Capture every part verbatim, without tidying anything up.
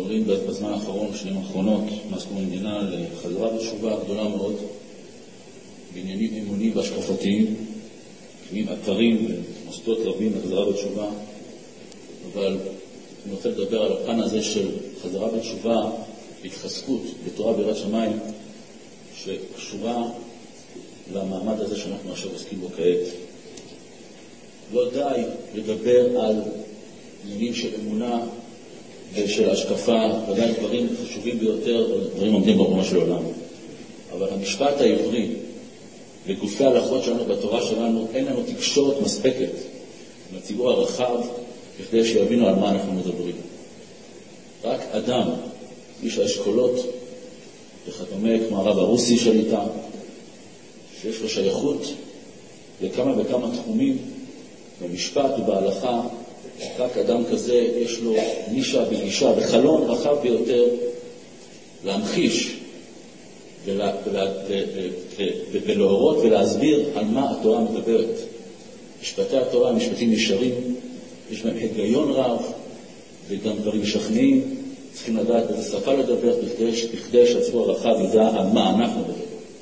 עוברים בזמן האחרון, שנים האחרונות, מאז קום המדינה, לחזרה בתשובה גדולה מאוד, בעניינים אמוניים והשקפתיים, עם אתרים ומוסדות רבים לחזרה בתשובה, אבל אני רוצה לדבר על הפן הזה של חזרה בתשובה, התחזקות בתורה ביראת שמיים, שקשורה למעמד הזה שאנחנו עכשיו עוסקים בו כעת. לא די לדבר על עניינים של אמונה ושל השקפה, ודאי דברים חשובים ביותר, דברים עומדים ברומו של עולם. אבל המשפט העברי וגופי ההלכות שלנו בתורה שלנו, אין לנו תקשורת מספקת עם הציבור הרחב כדי שיבינו על מה אנחנו מדברים. רק אדם, איש האשכולות וכדומה, כמו הרב הרוסי שליטה, שיש לו שייכות לכמה וכמה תחומים במשפט ובהלכה, רק אדם כזה יש לו נישה וגישה וחלון רחב ביותר להמחיש ולה, ולה, ולהורות ולהסביר על מה התורה מדברת. משפטי התורה הם משפטים ישרים, יש בהם היגיון רב וגם דברים משכנעים, צריכים לדעת באיזה שפה לדבר בכדי שהציבור הרחב ידע על מה אנחנו מדברים.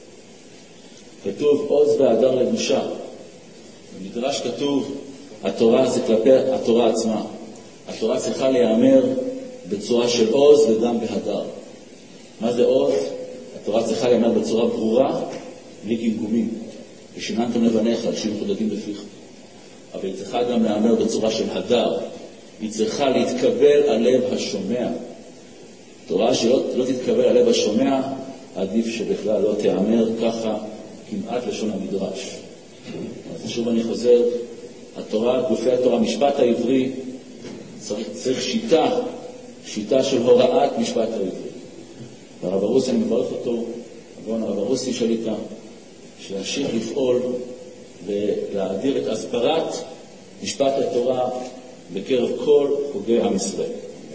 כתוב עוז והדר לבושה. במדרש כתוב התורה זה כלפי התורה עצמה. התורה צריכה להיאמר בצורה של עוז וגם בהדר. מה זה עוז? התורה צריכה להיאמר בצורה ברורה, בלי גמגומים. ושיננתם לבניך, שיהיו חודדים בפיך. אבל היא צריכה גם להיאמר בצורה של הדר. היא צריכה להתקבל על לב השומע. תורה שלא לא תתקבל על לב השומע, עדיף שבכלל לא תיאמר ככה כמעט לשון המדרש. אז שוב אני חוזר, התורה, גופי התורה, משפט העברי, צריך, צריך שיטה, שיטה של הוראת משפט העברי. והרב הרוסי, אני מברך אותו, הגאון הרב הרוסי שליטה, שימשיך לפעול ולהאדיר את הסברת משפט התורה בקרב כל חוגי עם ישראל.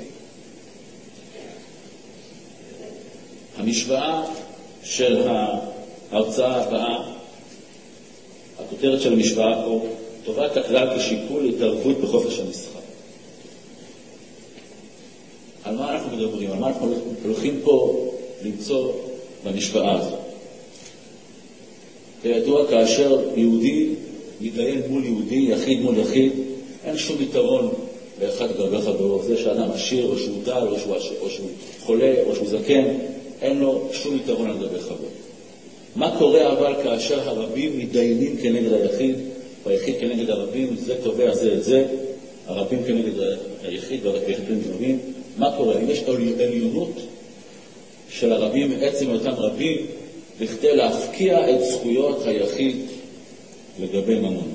המשוואה של ההרצאה הבאה, הכותרת של המשוואה פה, טובת הכלל כשיקול להתערבות בחופש המסחר. על מה אנחנו מדברים? על מה אנחנו הולכים פה למצוא במשוואה הזו? כידוע, כאשר יהודי מתדיין מול יהודי, יחיד מול יחיד, אין שום יתרון לאחד גרבך ברוב. זה שאדם עשיר או שהוא דל או שהוא, או שהוא חולה או שהוא זקן, אין לו שום יתרון על גבי חבר. מה קורה אבל כאשר הרבים מתדיינים כנגד היחיד, והיחיד כנגד הרבים, זה תובע זה את זה, הרבים כנגד היחיד והיחיד כנגד הרבים? מה קורה? אם יש עליונות של הרבים בעצם אותם רבים, בכדי להפקיע את זכויות היחיד לגבי ממון.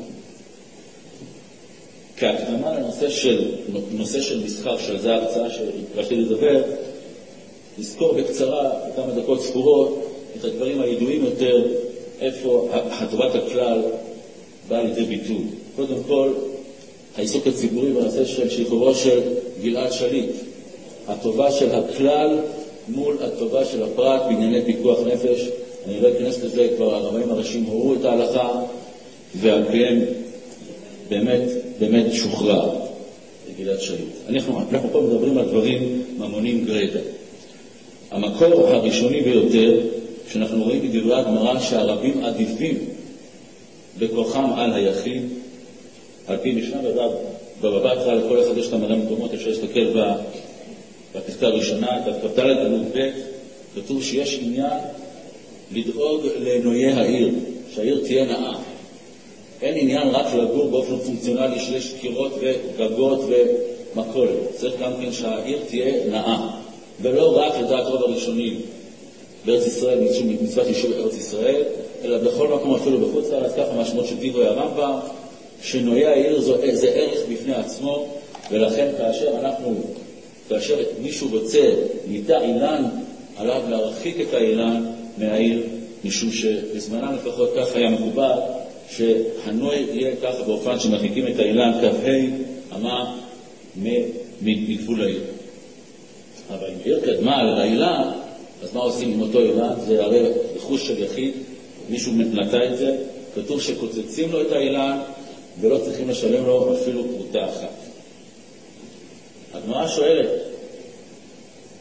כהקדמה לנושא של, נושא של מסחר, של זה ההרצאה שהתרשתי לדבר, נזכור בקצרה, כמה דקות ספורות, את הדברים הידועים יותר, איפה הטובת הכלל באה לידי ביטוי. קודם כל, העיסוק הציבורי בנושא של שחרורו של גלעד שליט. הטובה של הכלל מול הטובה של הפרט בענייני פיקוח נפש. אני לא אכנס לזה, כבר הרבנים הראשיים הורו את ההלכה, ועל פיהם באמת, באמת שוחרר גלעד שליט. אנחנו, אנחנו פה מדברים על דברים ממונים גרידא. המקור הראשוני ביותר, שאנחנו רואים בדברי הגמרא שהרבים עדיפים בכוחם על היחיד, על פי משנה בבא בתרא, לכל אחד יש את המראה מקומות, אפשר להסתכל בפסקה הראשונה, דף ד' עמוד ב', כתוב שיש עניין לדאוג לנויי העיר, שהעיר תהיה נאה. אין עניין רק לגור באופן פונקציונלי שיש קירות וגגות ומקולת. צריך גם כן שהעיר תהיה נאה. ולא רק לדעת רוב הראשונים בארץ ישראל, מצוות יישוב בארץ ישראל, אלא בכל מקום אפילו בחוץ לארץ, ככה מהשמות של דברי הרמב"ם, שנויי העיר זה, זה ערך בפני עצמו, ולכן כאשר אנחנו, כאשר מישהו רוצה ניטע אילן, עליו להרחיק את האילן מהעיר, משום שבזמנם לפחות כך היה מקובל, שהנוי יהיה ככה באופן שמרחיקים את האילן כ"ה אמה מגבול העיר. אבל אם העיר קדמה על האילן, אז מה עושים עם אותו אילן? זה הרי רכוש של יחיד, מישהו נטע את זה, כתוב שקוצצים לו את האילן ולא צריכים לשלם לו אפילו פרוטה אחת. הגמרא שואלת,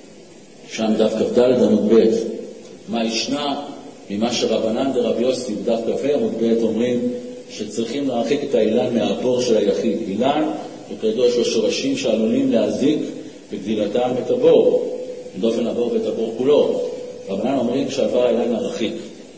שם דף כ"ד עמוד ב', מה ישנה ממה שרבנן דרבי יוסי בדף כ"ה עמוד ב' אומרים שצריכים להרחיק את האילן מהבור של היחיד. אילן, וכידוע יש לו שורשים שעלולים להזיק בגדילתם את הבור, דופן הבור ואת הבור כולו. רבנן אומרים שעבר האילן להרחיק.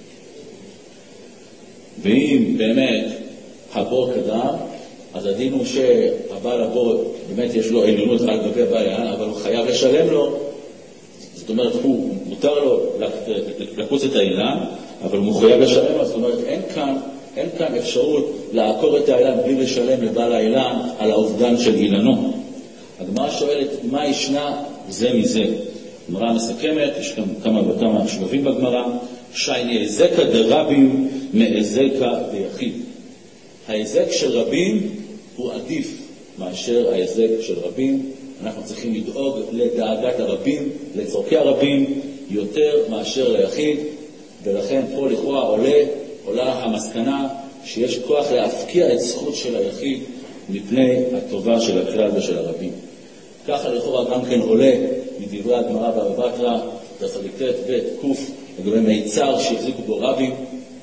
ואם באמת הבור קדם, אז הדין הוא שהבעל הבור באמת יש לו עליונות על גבי בעל האילן, אבל הוא חייב לשלם לו. זאת אומרת, הוא מותר לו לקוץ את האילן, אבל הוא מחויב לשלם לו. זאת אומרת, אין כאן, אין כאן אפשרות לעקור את האילן בלי לשלם לבעל האילן על האובדן של אילנו. הגמרא שואלת, מה ישנה זה מזה? הגמרא מסכמת, יש כאן כמה וכמה שבבים בגמרא, שייני היזקה דרבים מהיזקה דיחיד. ההיזק של רבים הוא עדיף מאשר ההיזק של רבים. אנחנו צריכים לדאוג לדאגת הרבים, לצורכי הרבים, יותר מאשר ליחיד, ולכן פה לכאורה עולה, עולה המסקנה שיש כוח להפקיע את זכות של היחיד מפני הטובה של הכלל ושל הרבים. ככה לכאורה גם כן עולה מדברי הגמרא בבא בתרא, דף ב' ק', לגבי מיצר שהחזיקו בו רבים,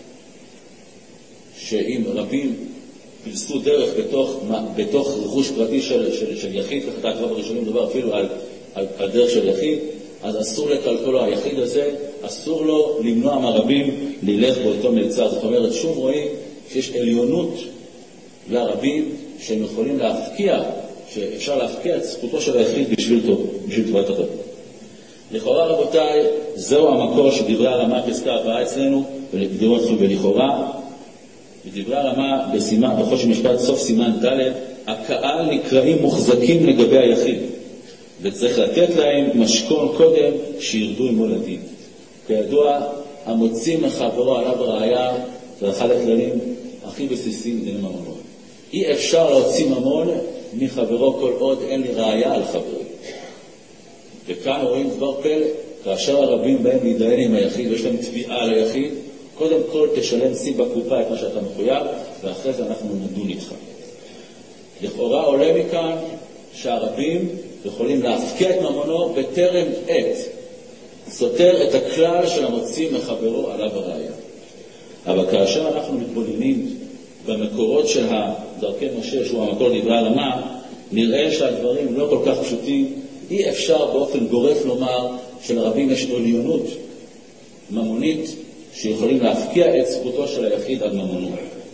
שאם רבים פלסו דרך בתוך, בתוך רכוש פרטי של, של, של יחיד, ככה אתה כבר בראשונים מדבר אפילו על, על, על דרך של יחיד, אז אסור לקלקלו. היחיד הזה, אסור לו למנוע מהרבים ללך באותו מיצר. זאת אומרת, שוב רואים שיש עליונות לרבים שהם יכולים להפקיע, שאפשר להפקיע את זכותו של היחיד בשביל טוב, בשביל טובת הטוב. לכאורה רבותיי, זהו המקור של דברי הרמה פסקה הבאה אצלנו, ולכאורה, בדברי הרמה בסימן, בחושן משפט סוף סימן ד', הקהל נקראים מוחזקים לגבי היחיד, וצריך לתת להם משכון קודם שירדו עמו לדין. כידוע, המוצאים מחברו עליו ראיה, זה אחד הכללים הכי בסיסיים דיני ממון. אי אפשר להוציא ממון מחברו כל עוד אין לי ראיה על חברי. וכאן רואים דבר פלא, כאשר הרבים בהם להידיין עם היחיד ויש להם תביעה ליחיד, קודם כל תשלם סי בקופה את מה שאתה מחויב, ואחרי זה אנחנו נדון איתך. לכאורה עולה מכאן שהרבים יכולים להפקיע את ממונו בטרם עת, סותר את הכלל של המוציא מחברו עליו הראיה. אבל כאשר אנחנו מתבוננים במקורות של דרכי משה, שהוא המקור דברי הרמה, נראה שהדברים לא כל כך פשוטים. אי אפשר באופן גורף לומר שלרבים יש עליונות ממונית שיכולים להפקיע את זכותו של היחיד עד ממונו.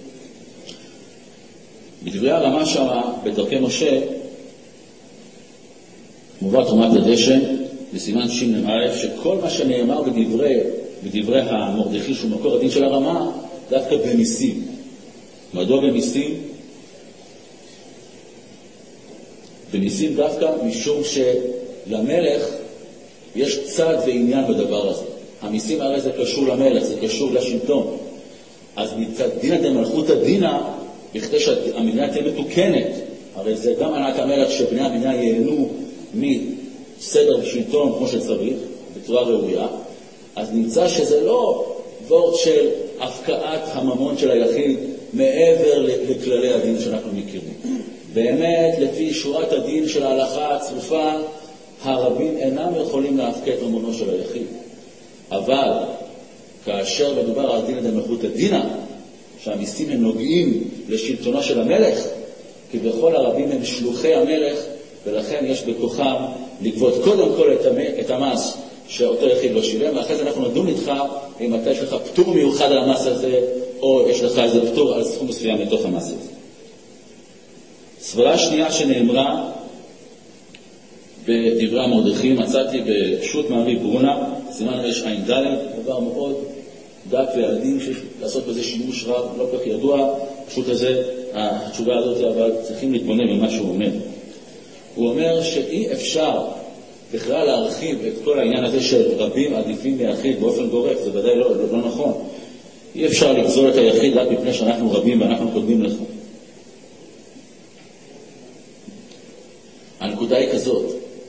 בדברי הרמה שמה, בדרכי משה, מובא תרומת הדשן, בסימן ש"ם א', שכל מה שנאמר בדברי, בדברי המרדכי שהוא מקור הדין של הרמה, דווקא במיסים. מדוע במיסים? במיסים דווקא משום שלמלך יש צד ועניין בדבר הזה. המיסים הרי זה קשור למלך, זה קשור לשלטון. אז מצד דינא דמלכותא דינא, בכדי שהמדינה תהיה מתוקנת, הרי זה גם ענת המלך שבני המדינה ייהנו מסדר ושלטון כמו שצריך, בצורה ראויה, אז נמצא שזה לא וורט של הפקעת הממון של היחיד מעבר לכללי הדין שאנחנו מכירים. באמת, לפי שורת הדין של ההלכה הצרופה, הרבים אינם יכולים להפקיע את ממונו של היחיד. אבל כאשר מדובר על דינא דמלכותא דינא, שהמיסים הם נוגעים לשלטונו של המלך, כי בכל הרבים הם שלוחי המלך, ולכן יש בכוחם לגבות קודם כל את המס שאותו יחיד לא שילם, ואחרי זה אנחנו נדון איתך אם אתה יש לך פטור מיוחד על המס הזה, או יש לך איזה פטור על סכום מסוים מתוך המס הזה. סברה שנייה שנאמרה בדברי המרדכי, מצאתי בשו"ת מעריב ברונה, סימן רש עין ד', דבר מאוד דק ועדין שיש לעשות בזה שימוש רב, לא כך ידוע, השו"ת הזה, התשובה הזאת, אבל צריכים להתבונן במה שהוא אומר. הוא אומר שאי אפשר בכלל להרחיב את כל העניין הזה של רבים עדיפים מיחיד באופן גורף, זה ודאי לא, לא, לא נכון. אי אפשר לגזול את היחיד רק מפני שאנחנו רבים ואנחנו קודמים לך. הנקודה היא כזאת,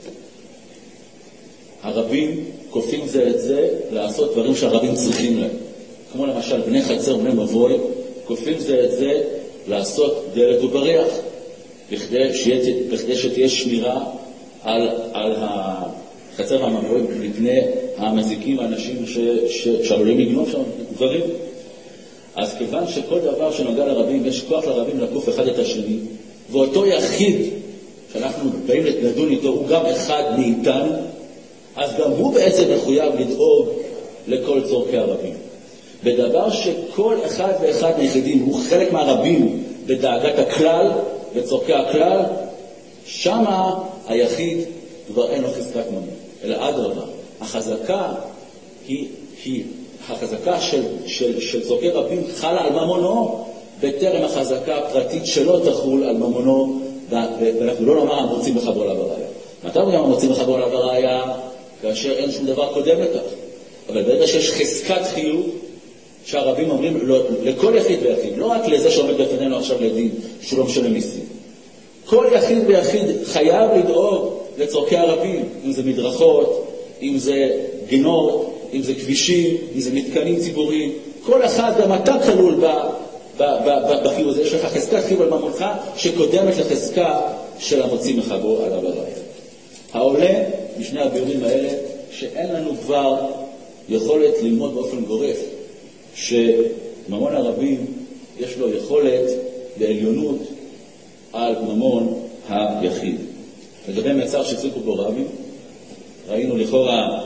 הרבים כופים זה את זה לעשות דברים שהרבים צריכים להם. כמו למשל בני חצר ובני מבוי, כופים זה את זה לעשות דלת ובריח, בכדי, שתהיה, בכדי שתהיה שמירה על, על חצר הממורים מפני המזיקים האנשים שעלולים לגנוב שם דברים. אז כיוון שכל דבר שנוגע לרבים, יש כוח לרבים לקוף אחד את השני, ואותו יחיד שאנחנו באים לדון איתו, הוא גם אחד מאיתנו, אז גם הוא בעצם מחויב לדאוג לכל צורכי הרבים. בדבר שכל אחד ואחד מהיחידים הוא חלק מהרבים בדאגת הכלל, בצורכי הכלל, שמה היחיד כבר אין לו חזקת ממון. אלא אדרבה, החזקה היא, היא החזקה של, של, של צורכי רבים חלה על ממונו, בטרם החזקה הפרטית שלו תחול על ממונו, ואנחנו לא נאמר המוצאים לחברו עליו הראיה. מתי גם המוצאים לחברו עליו הראיה? כאשר אין שום דבר קודם לכך. אבל ברגע שיש חזקת חיוב, שהרבים אומרים לא, לכל יחיד ויחיד, לא רק לזה שעומד בפנינו עכשיו לדין, שהוא לא משלם מיסים. כל יחיד ויחיד חייב לדאוג לצורכי הרבים, אם זה מדרכות, אם זה גינות, אם זה כבישים, אם זה מתקנים ציבוריים. כל אחד, גם אתה כלול ב, ב, ב, ב, בחיוב הזה. יש לך חזקת חיוב על ממונך שקודמת לחזקה של המוציא מחברו עליו הראיה. העולה משני הביאורים האלה שאין לנו כבר יכולת ללמוד באופן גורף שממון הרבים יש לו יכולת לעליונות על ממון היחיד. לגבי מצר שהצליחו בו רבים, ראינו לכאורה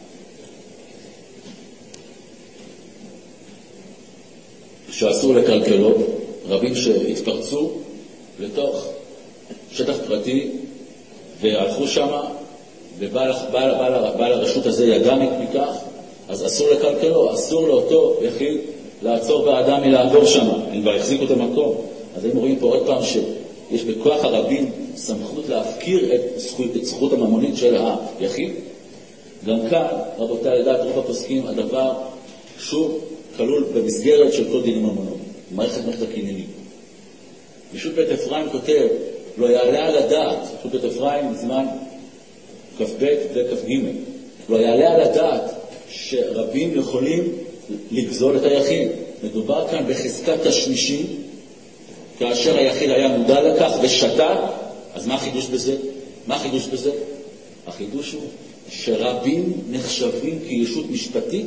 שאסור לקלקלו, רבים שהתפרצו לתוך שטח פרטי והלכו שמה, ובעל בעל, בעל, בעל הרשות הזה ידע מכך, אז אסור לקלקלו, אסור לאותו יחיד לעצור באדם מלעבור שמה, הם כבר החזיקו את המקום. אז הם רואים פה עוד פעם שיש בכוח הרבים סמכות להפקיר את זכות, את זכות הממונית של היחיד. גם כאן, רבותיי, לדעת רוב הפוסקים, הדבר שוב כלול במסגרת של כל דינים ממונות, מערכת מערכת הקניינים. פשוט בית אפרים כותב, לא יעלה על הדעת, פשוט בית אפרים זמן כ"ב וכ"ג, לא יעלה על הדעת שרבים יכולים לגזול את היחיד. מדובר כאן בחזקת תשמישים, כאשר היחיד היה מודע לכך ושתק, אז מה החידוש בזה? מה החידוש בזה? החידוש הוא שרבים נחשבים כישות משפטית,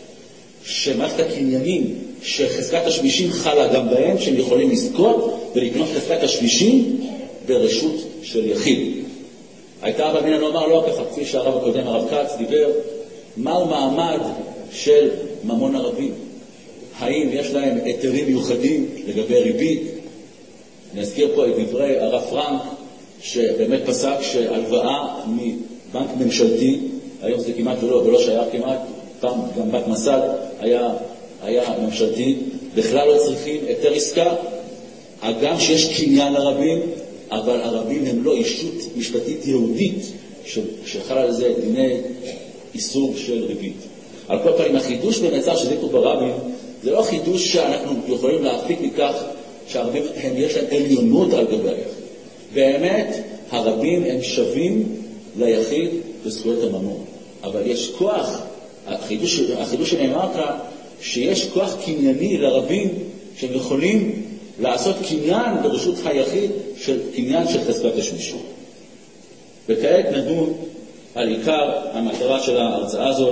שמערכת הקניינים שחזקת השמישים חלה גם בהם, שהם יכולים לזכות ולקנות חזקת השמישים ברשות של יחיד. הייתה רב אמינא לומר לא ככה, כפי שהרב הקודם, הרב כץ, דיבר, מהו מעמד של ממון הרבים? האם יש להם היתרים מיוחדים לגבי ריבית? אני אזכיר פה את דברי הרב פרנק, שבאמת פסק שהלוואה מבנק ממשלתי, היום זה כמעט ולא, ולא שייך כמעט, פעם גם בנק מסד היה, היה ממשלתי, בכלל לא צריכים היתר עסקה, הגם שיש קניין לרבים, אבל הרבים הם לא אישות משפטית יהודית, שחל על זה דיני איסור של ריבית. על כל פעמים, החידוש במצר שזיקו ברבים, זה לא חידוש שאנחנו יכולים להפיק מכך שהרבים הם יש להם עליונות על גבי היחיד. באמת, הרבים הם שווים ליחיד בזכויות הממון. אבל יש כוח, החידוש, החידוש שנאמר כאן, שיש כוח קנייני לרבים שהם יכולים לעשות קניין ברשות היחיד של קניין של חזקת השמישות. וכעת נדון על עיקר המטרה של ההרצאה הזאת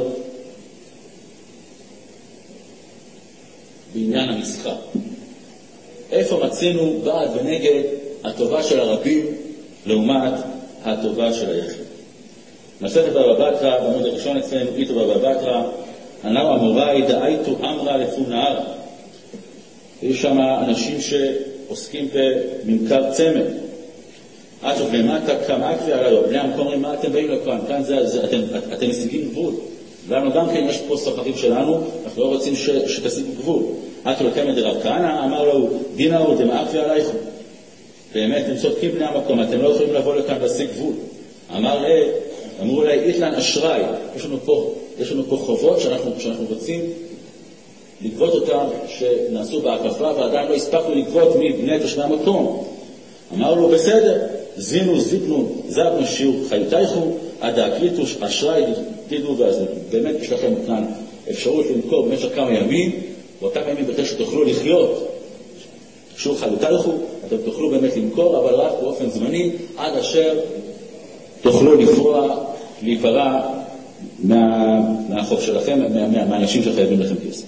בעניין המסחר. איפה מצינו בעד ונגד הטובה של הרבים לעומת הטובה של היחיד. מסכת בבא בתרא, בעמוד הראשון אצלנו, איתו בבא בתרא, הנאו אמוראי דאייתו אמרה לפו נהרה. יש שם אנשים שעוסקים בממכר צמר. עד ובמטה כמה אקבי עליו, בני המקום אומרים, מה אתם באים לכאן? כאן זה, זה, אתם, אתם משיגים גבול. ואנו גם כן, יש פה סוחרים שלנו, אנחנו לא רוצים ש, שתשיגו גבול. עד ולכם את רב כהנא, אמר לו, דינה הוא דמה אקבי עלייכם. באמת, הם צודקים בני המקום, אתם לא יכולים לבוא לכאן להשיג גבול. אמר לה, אמרו לה, איתלן אשראי, יש לנו פה, יש לנו פה חובות שאנחנו, שאנחנו רוצים לגבות אותם, שנעשו בהקפה, ועדיין לא הספקנו לגבות מבני תושבי המקום. אמר לו, בסדר, זינו, זיפנו, זבנו, שיעור חיותייכו, עד ההקליטו, אשראי, תדעו, ואז באמת יש לכם כאן אפשרות למכור במשך כמה ימים, באותם ימים בכלל שתוכלו לחיות, שיעור חיותייכו, אתם תוכלו באמת למכור, אבל רק באופן זמני, עד אשר תוכלו לפרוע להיפרע מה, מהחוב שלכם, מה, מה, מהאנשים שחייבים לכם כסף.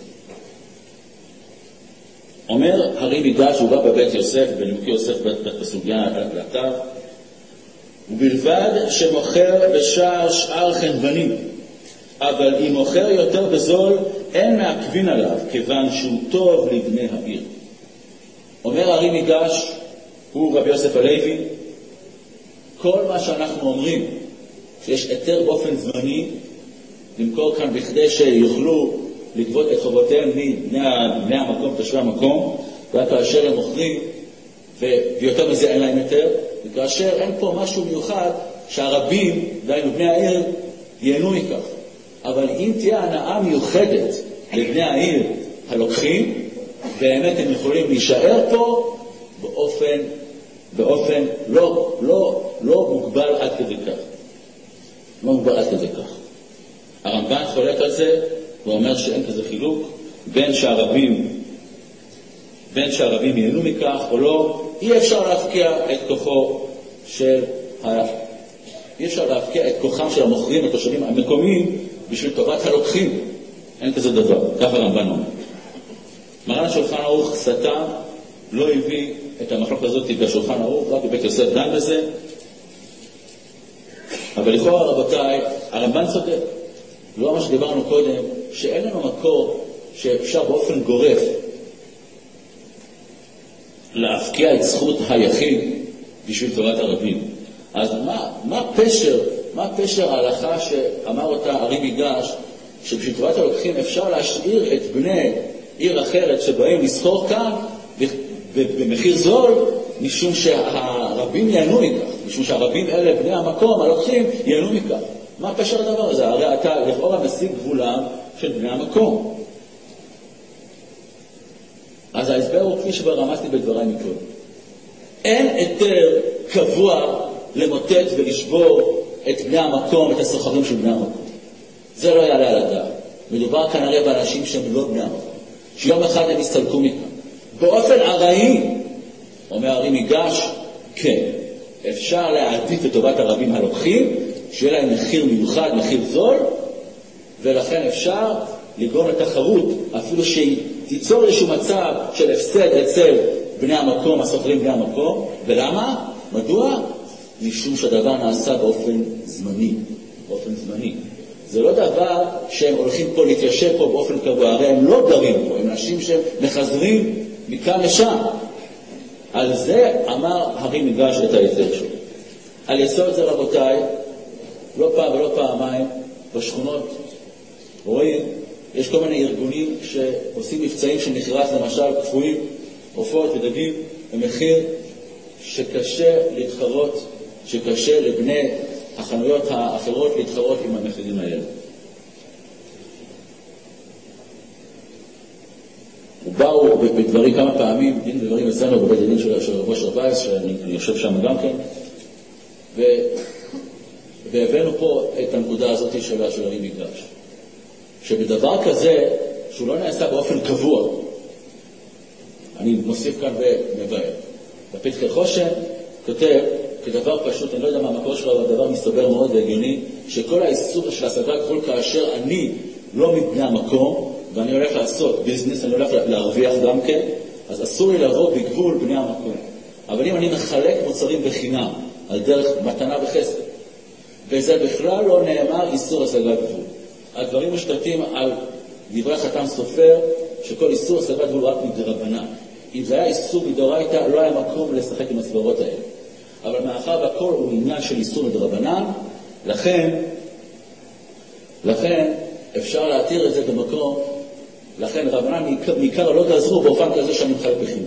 אומר הרי מיגש, הוא בא בבית יוסף, בנימוקי יוסף בסוגיה לאתר, ובלבד שמוכר בשער שאר חנווני, אבל אם מוכר יותר בזול, אין מעכבין עליו, כיוון שהוא טוב לבני העיר. אומר הרי מיגש, הוא רבי יוסף הלוי, כל מה שאנחנו אומרים, שיש היתר באופן זמני, למכור כאן בכדי שיוכלו לגבות את חובותיהם מבני המקום, תושבי המקום, וכאשר הם מוכרים, ויותר מזה אין להם יותר, וכאשר אין פה משהו מיוחד שהרבים, דיינו בני העיר, ייהנו מכך. אבל אם תהיה הנאה מיוחדת לבני העיר הלוקחים, באמת הם יכולים להישאר פה באופן, באופן לא, לא, לא מוגבל עד כדי כך. לא מוגבל עד כדי כך. הרמב"ן חולק על זה, הוא אומר שאין כזה חילוק, בין שהרבים, בין שהרבים ייהנו מכך או לא, אי אפשר להפקיע את כוחו של ה... אי אפשר להפקיע את כוחם של המוכרים, התושבים המקומיים, בשביל טובת הלוקחים. אין כזה דבר, כך הרמב"ן אומר. מרן שולחן ערוך סטה, לא הביא את המחלוקת הזאת בשולחן ערוך, רק בבית יוסף דן בזה. אבל לכאורה רבותיי, הרמב"ן צודק. לא מה שדיברנו קודם, שאין לנו מקור שאפשר באופן גורף להפקיע את זכות היחיד בשביל טובת הרבים. אז מה, מה פשר, מה פשר ההלכה שאמר אותה הרי מיגש, שבשביל טובת הלוקחים אפשר להשאיר את בני עיר אחרת שבאים לסחור כאן במחיר זול, משום שהרבים ייהנו מכך, משום שהרבים אלה בני המקום, הלוקחים, ייהנו מכך. מה פשר הדבר הזה? הרי אתה לכאורה משיג גבולם של בני המקום. אז ההסבר הוא כפי שבר רמזתי בדבריי מקודם. אין היתר קבוע למוטט ולשבור את בני המקום, את הסוחרים של בני המקום. זה לא יעלה על הדעת. מדובר כנראה באנשים שהם לא בני המקום. שיום אחד הם יסתלקו מכאן. באופן עראי, אומר הרי מיגש, כן, אפשר להעדיף את טובת הרבים הלוקחים, שיהיה להם מחיר מיוחד, מחיר זול, ולכן אפשר לגרום לתחרות, אפילו שתיצור איזשהו מצב של הפסד אצל בני המקום, הסוחרים בני המקום. ולמה? מדוע? משום שהדבר נעשה באופן זמני. באופן זמני. זה לא דבר שהם הולכים פה להתיישב פה באופן קבוע, הרי הם לא גרים פה, הם אנשים שמחזרים מכאן לשם. על זה אמר הרי מיגש את היתר שלו. על יסוד זה רבותיי, לא פעם ולא פעמיים, בשכונות, רואים, יש כל מיני ארגונים שעושים מבצעים של מכירת, למשל, קפואים, עופות ודגים, במחיר שקשה להתחרות, שקשה לבני החנויות האחרות להתחרות עם המחירים האלה. ובאו בדברים כמה פעמים, דין ודברים אצלנו בבית הדין של, של רבו שרבייס, שאני יושב שם גם כן, ו... והבאנו פה את הנקודה הזאת של, של הרי מיגש. שבדבר כזה, שהוא לא נעשה באופן קבוע, אני מוסיף כאן ומבאר. בפתחי חושן כותב, כדבר פשוט, אני לא יודע מה המקור שלו, אבל הדבר מסתבר מאוד והגיוני, שכל האיסור של השגת גבול כאשר אני לא מבני המקום, ואני הולך לעשות ביזנס, אני הולך להרוויח גם כן, אז אסור לי לבוא בגבול בני המקום. אבל אם אני מחלק מוצרים בחינם, על דרך מתנה וחסד, וזה בכלל לא נאמר איסור השגת גבול. הדברים משתתים על דברי חתם סופר, שכל איסור השגת גבול רק מדרבנן. אם זה היה איסור מדאורייתא, לא היה מקום לשחק עם הסברות האלה. אבל מאחר והכל הוא עניין של איסור מדרבנן, לכן, לכן אפשר להתיר את זה במקום, לכן רבנן מעיקר לא תעזרו באופן כזה שאני מחלק בחינם.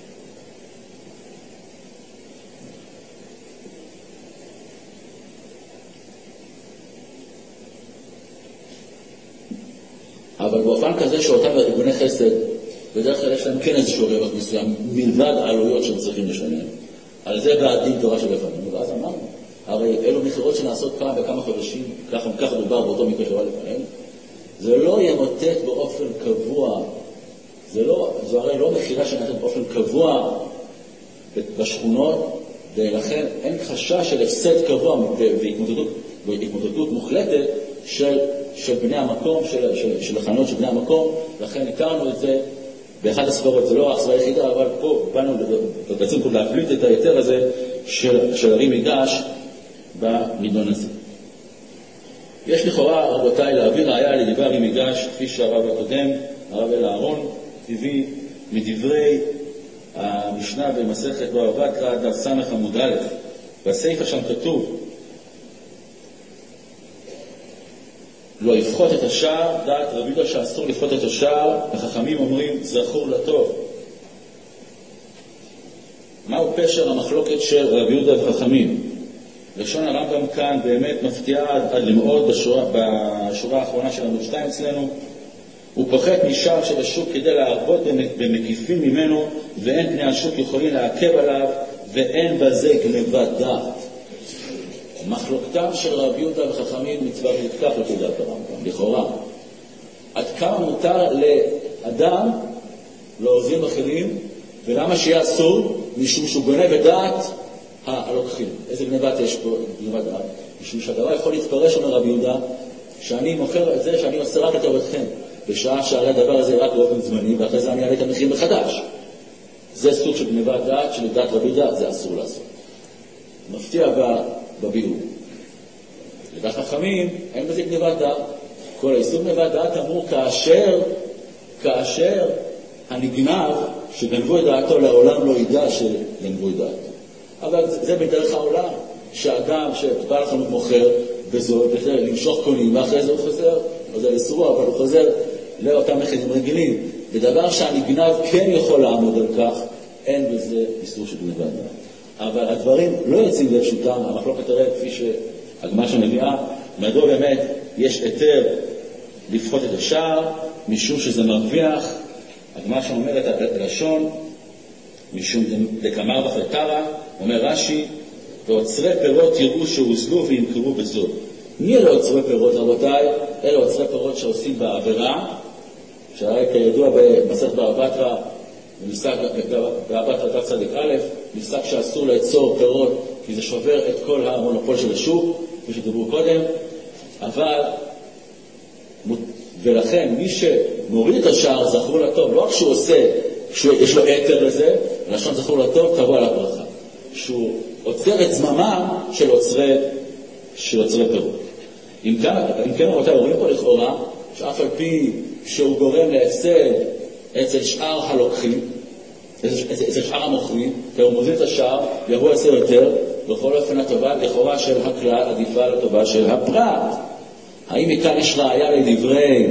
אבל באופן כזה שאותם ארגוני חסד, בדרך כלל יש להם כן איזשהו רווח מסוים, מלבד העלויות שהם צריכים לשלם. על זה בעדים תורה שלפנינו. ואז אמרנו, הרי אלו מחירות שנעשות פעם בכמה חודשים, ככה כך דובר באותו מקרה שבא לפנינו, זה לא ימוטט באופן קבוע, זה, לא, זה הרי לא מחירה שנעשית באופן קבוע בשכונות, ולכן אין חשש של הפסד קבוע והתמודדות התמוטטות מוחלטת של, של בני המקום, של, של, של החנויות של בני המקום, לכן הכרנו את זה באחד הספרות, זה לא הספרה היחידה, אבל פה באנו בעצם להבליט את היתר הזה של, של הרי מיגש במדון הזה. יש לכאורה, רבותיי, להביא ראיה לדברי הרי מיגש, כפי שהרב הקודם, הרב אל אהרון, הביא מדברי המשנה במסכת בבא בתרא דף סמך עמוד א', בסעיף שם כתוב לא לפחות את השער, דעת רבי יהודה שאסור לפחות את השער, החכמים אומרים זכור לטוב. מהו פשר המחלוקת של רבי יהודה וחכמים? לשון הרמב"ם כאן באמת מפתיעה עד, עד למאוד בשורה, בשורה האחרונה של עמוד שתיים אצלנו. הוא פוחת משער של השוק כדי להרבות במקיפים ממנו, ואין פני השוק יכולים לעכב עליו, ואין בזה גנבת דעת. מחלוקתם של רבי יהודה וחכמים מצווה ולתקף לפי דעת הרמב"ם, לכאורה. עד כמה מותר לאדם להוזים אחרים, ולמה שיהיה אסור? משום שהוא גונב את דעת הלוקחים. איזה גנבת יש פה? גנבת דעת. משום שהדבר יכול להתפרש, אומר רבי יהודה, שאני מוכר את זה שאני עושה רק לטובתכם, בשעה שהרי הדבר הזה רק באופן זמני, ואחרי זה אני אעלה את המחיר מחדש. זה סוג של גנבת דעת, שלדעת רבי יהודה זה אסור לעשות. מפתיע בביאור. לדעת חכמים, אין בזה גנבת דעת. כל האיסור גנבת דעת אמרו כאשר, כאשר הנגנב שגנבו את דעתו לעולם לא ידע שגנבו את דעתו. אבל זה בדרך העולם, שאדם שבעל חנות מוכר בזול, בכדי למשוך קונים, ואחרי זה הוא חוזר, לא זה לסרוע, אבל הוא חוזר לאותם מחירים רגילים. בדבר שהנגנב כן יכול לעמוד על כך, אין בזה איסור של גנבת דעת. אבל הדברים לא יוצאים לפשוטם, המחלוקת תראה כפי שהגמרא שמביאה, מדוע באמת יש היתר לפחות את השער, משום שזה מרוויח, הגמרא שאומרת הלשון, משום דקמר בחלטרה, אומר רש"י, ועוצרי פירות יראו שהוזלו וימכרו בזול. מי אלה עוצרי פירות, רבותיי? אלה עוצרי פירות שעושים בעבירה, שהרי כידוע במסכת בבא בתרא, נפסק בבא בתרא דף צדיק א', נפסק שאסור לעצור פירות, כי זה שובר את כל המונופול של השוק, כפי שדיברו קודם, אבל, ולכן מי שמוריד את השער זכור לטוב, לא רק שהוא עושה, שיש לו היתר לזה, לשון זכור לטוב, תבוא על הברכה. שהוא עוצר את זממה של עוצרי, של עוצרי פירות. אם כן, אם כן רבותיי, רואים פה לכאורה, שאף על פי שהוא גורם להפסד אצל שאר הלוקחים, אצל שאר המוכרים, כי הוא מוזיל את השער, יבוא עשר יותר, בכל אופן הטובה, לכאורה של הכלל עדיפה לטובה של הפרט. האם מכאן יש ראיה לדברי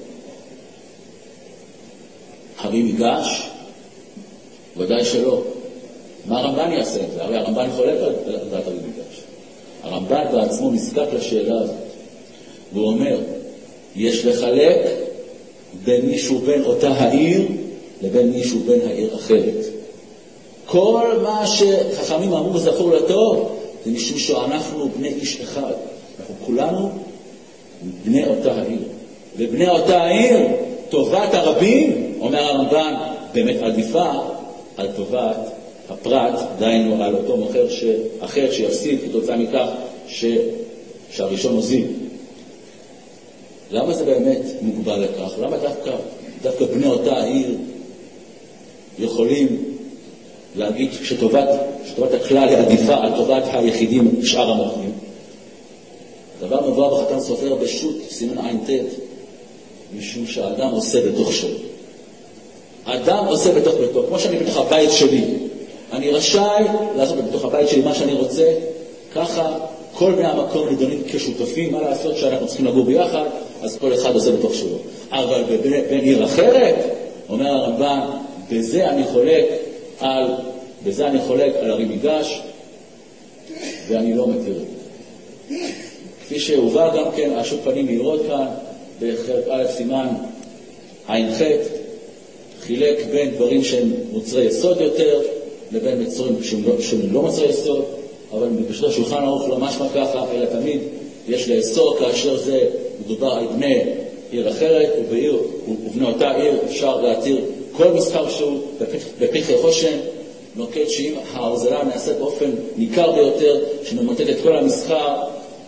הרי מיגש? ודאי שלא. מה הרמב"ן יעשה את זה? הרי הרמב"ן חולק על דעת הרי מיגש. הרמב"ן בעצמו נזקק לשאלה הזאת. והוא אומר, יש לחלק בין מישהו בין אותה העיר לבין מישהו בין העיר אחרת. כל מה שחכמים אמרו זכור לטוב, זה משום שאנחנו בני איש אחד. אנחנו כולנו בני אותה העיר. ובני אותה העיר, טובת הרבים, אומר הרמב"ן, באמת עדיפה על טובת הפרט, דיינו על אותו מוכר אחר שיפסיד כתוצאה מכך ש... שהראשון מוזיל. למה זה באמת מוגבל לכך? למה דווקא, דווקא בני אותה העיר יכולים להגיד שטובת, שטובת הכלל היא עדיפה על טובת היחידים שאר המוכרים? הדבר מבוא בחתן סופר בשו"ת סימן עין ת', משום שהאדם עושה בתוך שלו. האדם עושה בתוך ביתו, כמו שאני בתוך הבית שלי. אני רשאי לעשות בתוך הבית שלי מה שאני רוצה, ככה כל בני המקום נדונים כשותפים, מה לעשות שאנחנו צריכים לגור ביחד, אז כל אחד עושה בתוך שלו. אבל בין, בין עיר אחרת, אומר הרמב"ן, בזה אני חולק על, בזה אני חולק על הרי מיגש, ואני לא מכיר את זה. כפי שהובא גם כן, השוק פנים מהירות כאן, בחלק א' סימן עין ח', חילק בין דברים שהם מוצרי יסוד יותר, לבין מצרים שהם לא, שהם לא מוצרי יסוד, אבל בשביל שולחן ערוך לא משמע ככה, אלא תמיד יש לאסור כאשר זה מדובר על בני עיר אחרת, ובעיר, ובני אותה עיר אפשר להתיר כל מסחר שהוא בפתחי חושן, נוקט שאם ההוזלה נעשית באופן ניכר ביותר, שממוטט את כל המסחר,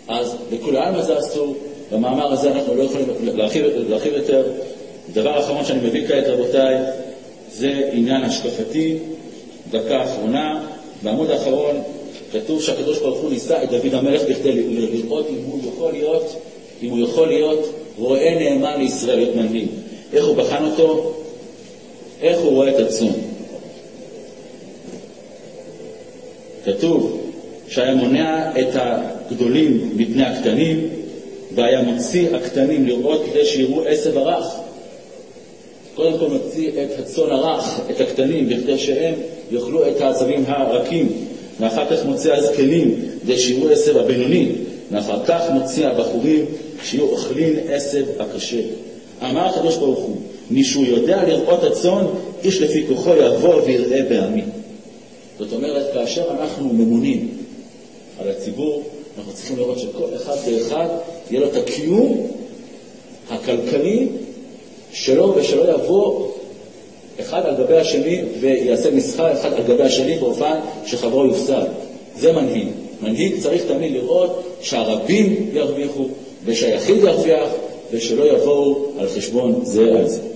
אז לכולי עלמא זה אסור. במאמר הזה אנחנו לא יכולים להרחיב, להרחיב יותר. דבר אחרון שאני מביא כעת, רבותיי, זה עניין השקפתי. דקה אחרונה, בעמוד האחרון כתוב שהקדוש ברוך הוא ניסה את דוד המלך בכדי לראות אם הוא יכול להיות, אם הוא יכול להיות רואה נאמן לישראל, להיות מנהיג. איך הוא בחן אותו? איך הוא רואה את הצאן? כתוב שהיה מונע את הגדולים מפני הקטנים, והיה מוציא הקטנים לראות כדי שיראו עשב הרך. קודם כל מוציא את הצאן הרך, את הקטנים, בכדי שהם יאכלו את העשבים הרכים, ואחר כך מוציא הזקנים כדי שיראו עשב הבינוני, ואחר כך מוציא הבחורים שיהיו אוכלים עשב הקשה. אמר הקדוש ברוך הוא, מישהו יודע לראות הצאן, איש לפי כוחו יבוא ויראה בעמי. זאת אומרת, כאשר אנחנו ממונים על הציבור, אנחנו צריכים לראות שכל אחד ואחד יהיה לו את הקיום הכלכלי שלו, ושלא יבוא אחד על גבי השני ויעשה מסחר אחד על גבי השני באופן שחברו יופסד. זה מנהיג. מנהיג צריך תמיד לראות שהרבים ירוויחו ושהיחיד ירוויח, ושלא יבואו על חשבון זה על זה.